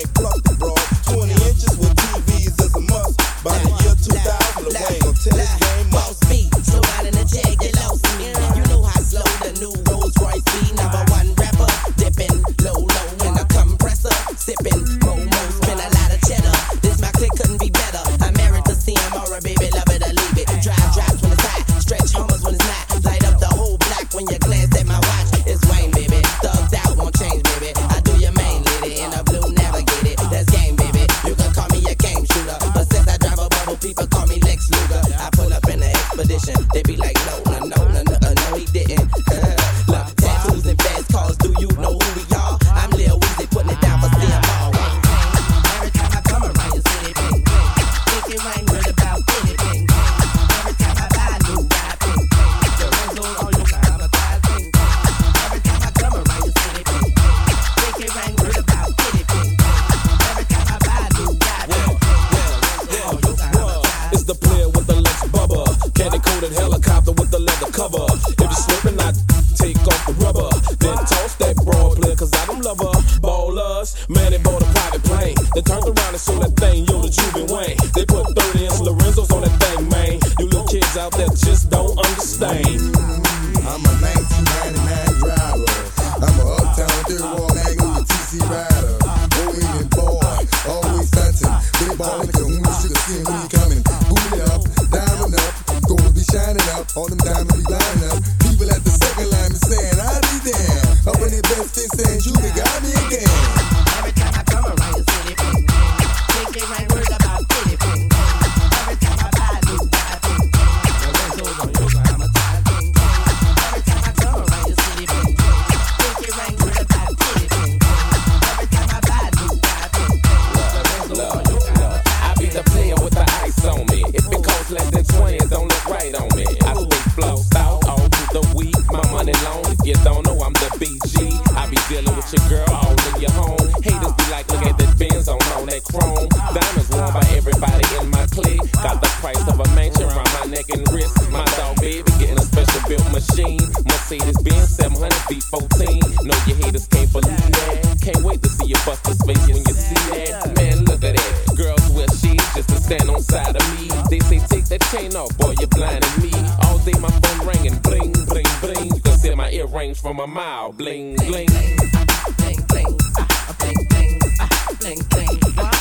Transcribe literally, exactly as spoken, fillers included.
ain't plucked the broad. twenty inches with T Vs is a must. By the year two thousand, the way gon' tell this game up. Boss beat, slow out in the jag, get lost in me. You know how slow the new Rolls Royce be. Number one rapper, dipping low, low in a compressor, sipping Momo, spin a lot of cheddar. This my click couldn't be better. I'm married to C M or a baby, love it or leave it. Drive drives when it's hot, stretch hummers when it's not. Light up the whole block when you glance at my watch. It's Wayne, baby. Thugged out, won't change, baby. I do your main lady in a blue Navigator. That's game, baby. You can call me a game shooter, but since I drive a bubble, people call me Lex Luger. I pull up in the expedition. They be like, no, no, no, no, no, uh, no, he didn't. Uh, look, tattoos and fast cars. Do you know who we are? I'm Lil Weezy, putting it down for C M R. Every time I come around your city, bing, bing. Think it ain't real about anything. Every time I buy a new ride, bing, bing. The Renzo's on your traumatized, bing, bing. Every time I come around your city, bing, bing. Think it ain't real about anything. Every time I buy a new ride, bing, bing. It's the player with the Lex Bubba, candy coated helicopter with the leather cover. If you're slipping, I take off the rubber, then toss that broad player, cause I don't love her. Ballers, man, they bought a private plane. They turned around and sold that thing, yo, the Juven Wayne. They put thirty inch Lorenzos on that thing, man. You little kids out there just don't understand. I'm a nineteen ninety-nine driver. I'm a uptown third wall magnet with T C rider. Boeing boy, always stunting. Big ballin', cause when you should have seen when you coming. Booty up, diamond up, gold be shining up. All them diamonds be lining up. People at the second line be saying, I'll be damn. Up in their best fit saying, Julie got me again. Every time I come around your city, bing, bing. Think it ain't worth about anything. Every time I buy a new ride, bing, bing. The Renzo's on your traumatized, bing, bing. Every time I come around your city, bing, bing. Think it ain't worth about anything. Every time I buy a new ride, bing, bing. The Renzo's on your traumatized. I be the player with the ice on me. If it costs less than twenty, it don't look right on me. I stay flossed out all through the week. My money long, if you don't know, I'm the B G. I be dealing with your girl all in your home. Haters be like, look at the Benz on, on that chrome. Diamonds worn by everybody in my clique. Got the price of a mansion around my neck and wrist. My dog baby getting a special built machine. Mercedes Benz seven hundred V fourteen. Know your haters can't believe that. Can't wait to see your buster's face when you see that. Man, look at that. Girls wear shades just to stand on side of me. They say take that chain off, boy, you're blinding me. All day my phone ringing, bling, bling, bling. You can see my earrings from a mile, bling, bling. Bling, bling, bling, bling, bling, bling.